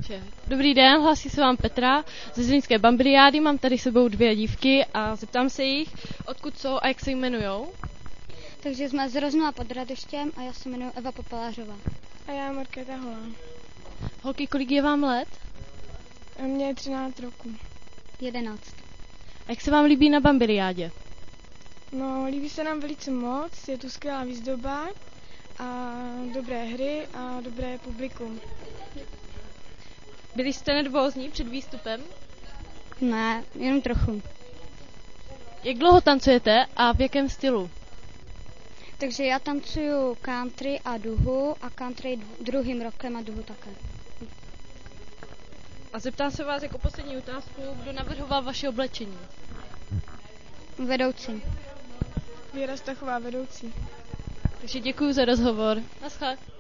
Dobrý den, hlásí se vám Petra ze Zlínské bambiliády. Mám tady s sebou 2 dívky a zeptám se jich, odkud jsou a jak se jmenujou. Takže jsme z Roznova pod Radeštěm a já se jmenuji Eva Popelářová. A já Markéta Holá. Holky, kolik je vám let? A mně je 13 roků. 11. A jak se vám líbí na bambiliádě? No, líbí se nám velice moc, je tu skvělá výzdoba a dobré hry a dobré publikum. Byli jste nervózní před výstupem? Ne, jenom trochu. Jak dlouho tancujete a v jakém stylu? Takže já tancuju country a duhu a country druhým rokem a duhu také. A zeptám se vás jako poslední otázku, kdo navrhoval vaše oblečení? Vedoucí. Věra Stachová, vedoucí. Takže děkuji za rozhovor. Naschle.